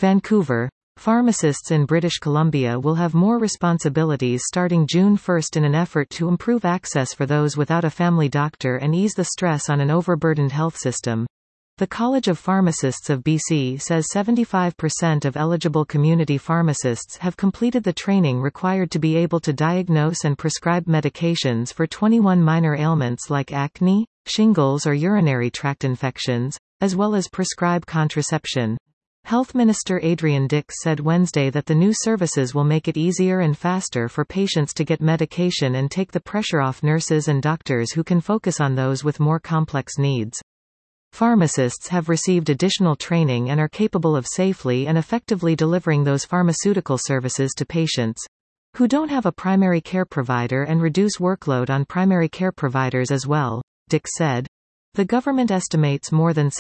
Vancouver. Pharmacists in British Columbia will have more responsibilities starting June 1 in an effort to improve access for those without a family doctor and ease the stress on an overburdened health system. The College of Pharmacists of BC says 75% of eligible community pharmacists have completed the training required to be able to diagnose and prescribe medications for 21 minor ailments like acne, shingles or urinary tract infections, as well as prescribe contraception. Health Minister Adrian Dix said Wednesday that the new services will make it easier and faster for patients to get medication and take the pressure off nurses and doctors who can focus on those with more complex needs. Pharmacists have received additional training and are capable of safely and effectively delivering those pharmaceutical services to patients who don't have a primary care provider and reduce workload on primary care providers as well, Dix said. The government estimates more than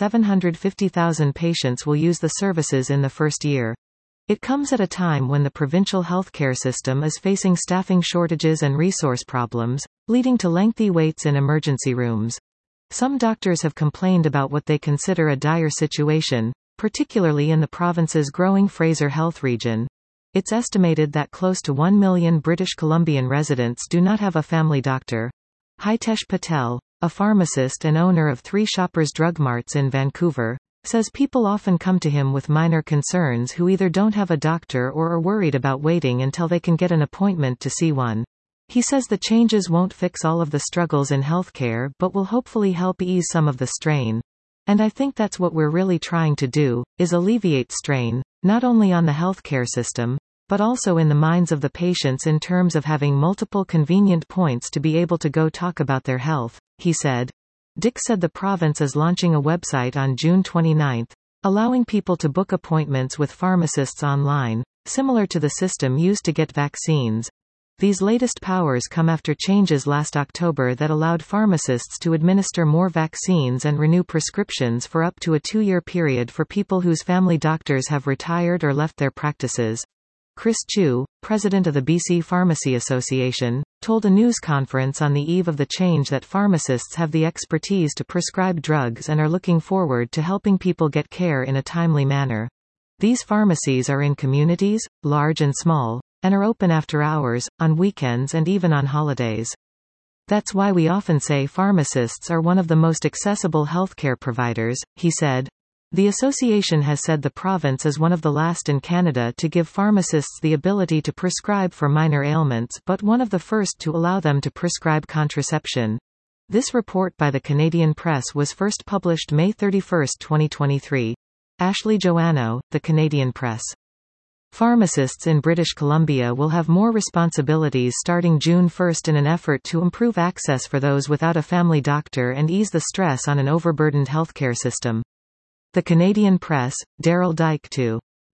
750,000 patients will use the services in the first year. It comes at a time when the provincial healthcare system is facing staffing shortages and resource problems, leading to lengthy waits in emergency rooms. Some doctors have complained about what they consider a dire situation, particularly in the province's growing Fraser Health region. It's estimated that close to 1 million British Columbian residents do not have a family doctor. Hitesh Patel, a pharmacist and owner of 3 Shoppers Drug Marts in Vancouver, says people often come to him with minor concerns who either don't have a doctor or are worried about waiting until they can get an appointment to see one. He says the changes won't fix all of the struggles in healthcare but will hopefully help ease some of the strain. And I think that's what we're really trying to do, is alleviate strain, not only on the healthcare system, but also in the minds of the patients in terms of having multiple convenient points to be able to go talk about their health, he said. Dix said the province is launching a website on June 29, allowing people to book appointments with pharmacists online, similar to the system used to get vaccines. These latest powers come after changes last October that allowed pharmacists to administer more vaccines and renew prescriptions for up to a 2-year period for people whose family doctors have retired or left their practices. Chris Chu, president of the BC Pharmacy Association, told a news conference on the eve of the change that pharmacists have the expertise to prescribe drugs and are looking forward to helping people get care in a timely manner. These pharmacies are in communities, large and small, and are open after hours, on weekends and even on holidays. That's why we often say pharmacists are one of the most accessible healthcare providers, he said. The association has said the province is one of the last in Canada to give pharmacists the ability to prescribe for minor ailments but one of the first to allow them to prescribe contraception. This report by the Canadian Press was first published May 31, 2023. Ashley Joannou, The Canadian Press. Pharmacists in British Columbia will have more responsibilities starting June 1 in an effort to improve access for those without a family doctor and ease the stress on an overburdened healthcare system. The Canadian Press, Daryl Dyke 2.